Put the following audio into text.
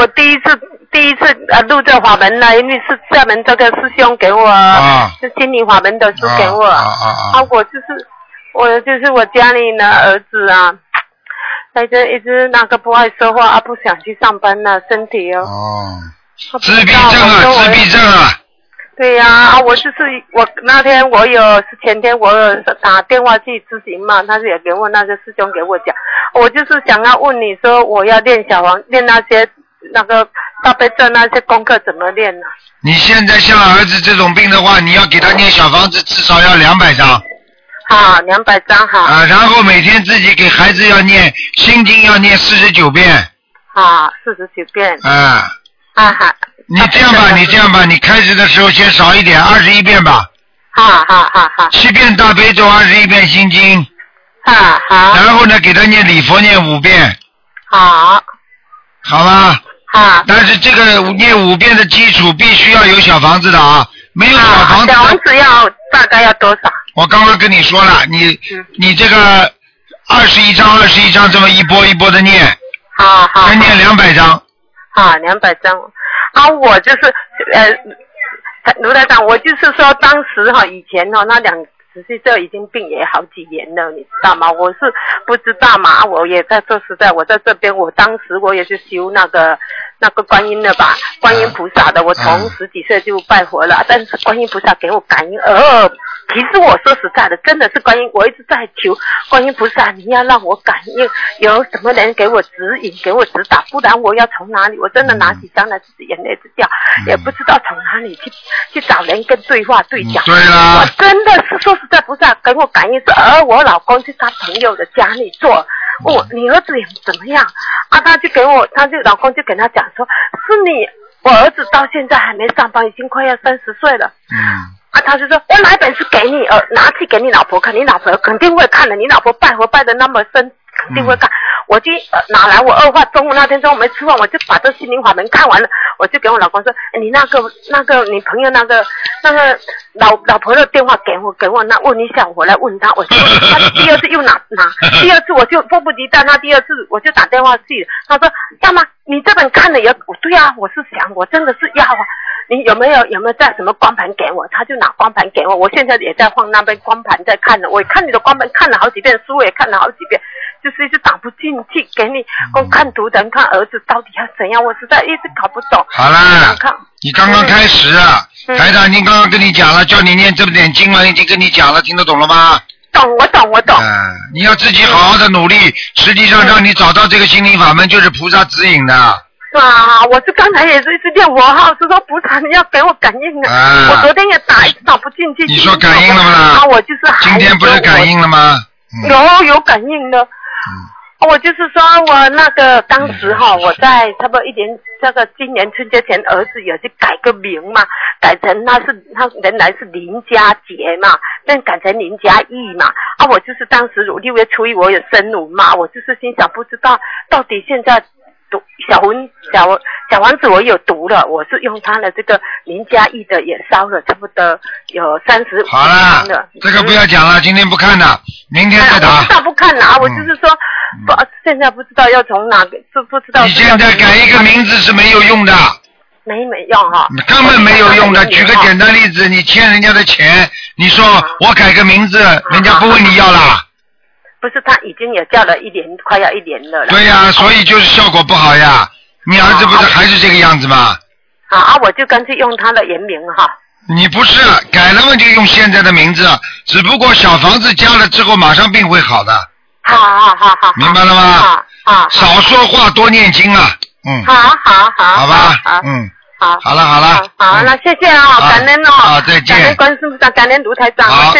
我第一次入这法门了，因为是厦门这个师兄给我，是心灵法门的书给我，我就是我家里的儿子啊，一直那个不爱说话不想去上班了，身体自闭症啊。 对呀，我那天前天我有打电话去咨询嘛，他也给我那个师兄给我讲，我就是想要问你说，我要练那些那个大悲咒那些功课怎么练呢？ 你现在像儿子这种病的话，你要给他念小房子，至少要200张。 好，200张好。 然后每天自己给孩子要念心经，要念49遍。 好，49遍。好。 你这样吧，你开始的时候先少一点，21遍吧。 好。 7遍大悲咒，21遍心经。 好。 然后呢，给他念礼佛念5遍。 好吧。 好。 但是这个念5遍的基础必须要有小房子的啊，没有小房子。 小房子大概要多少？ 我刚刚跟你说了，你这个21张这么一波一波的念。 好。 再念200张。 好，200张。我就是卢台长，我就是说当时以前那20岁就已经病也好几年了，你知道吗？我是不知道嘛，我也在说实在，我在这边，我当时我也是修那个观音的吧，观音菩萨的，我从10几岁就拜佛了，但是观音菩萨给我感应，其实我说实在的，真的是观音，我一直在求观音菩萨，你要让我感应，有什么人给我指引，给我指导，不然我要从哪里？我真的拿起香来，自己眼泪直掉，也不知道从哪里去找人跟对话对讲。 对啦， 我真的是说实在，菩萨给我感应是，我老公去他朋友的家里做，你儿子也怎么样？老公就跟他讲说，是我儿子到现在还没上班，已经快要30岁了。他就说，我拿一本书给你，拿去给你老婆看，你老婆肯定会看的，你老婆拜佛拜得那么深，肯定会看。我就拿来，我二话，中午那天中午没吃饭，我就把这心灵法门看完了，我就给我老公说，你那个你朋友那个老婆的电话给我那问一下，我来问他，我就问他第二次又拿，第二次我就迫不及待，那第二次我就打电话去，他说要吗？你这本看了也对啊，我是想我真的是要啊。你有没有带什么光盘给我？他就拿光盘给我，我现在也在放那边光盘在看了，我看你的光盘看了好几遍，书也看了好几遍，就是一直打不进去，给你看图腾，看儿子到底要怎样，我实在一直搞不懂。 好了，你刚刚开始台长已经刚刚跟你讲了，叫你念这么点经文，已经跟你讲了，听得懂了吗？ 我懂。 你要自己好好的努力，实际上让你找到这个心灵法门，就是菩萨指引的。 我是刚才也是一直念佛号，是说菩萨你要给我感应的。我昨天也一直打不进去。 你说感应了吗？ 我就是今天不是感应了吗？ 有感应的。我就是说我那个当时我在差不多今年春节前，儿子有去改个名嘛，改成他原来是林家杰嘛，但改成林家义嘛。我就是当时6月初1我有生乳嘛，我就是心想不知道到底现在。小王子我有读了，我是用他的这个林家义的也烧了差不多有35 好了，这个不要讲了，今天不看了，明天再打。 我知道不看了我就是说现在不知道要从哪个，不知道。 你现在改一个名字是没有用的。 没用根本没有用的。举个简单例子，你欠人家的钱，你说我改个名字，人家不问你要啦。 不是，他已经也叫了1年，快要1年了。 对呀，所以就是效果不好呀。你儿子不是还是这个样子吗？ 我就干脆用他的原名你不是改了嘛，就用现在的名字，只不过小房子加了之后，马上病会好的。 好， 明白了吗？少说话，多念经啊。好吧。好了。 好，那谢谢感恩再见。 感恩观世音菩萨，感恩卢台长。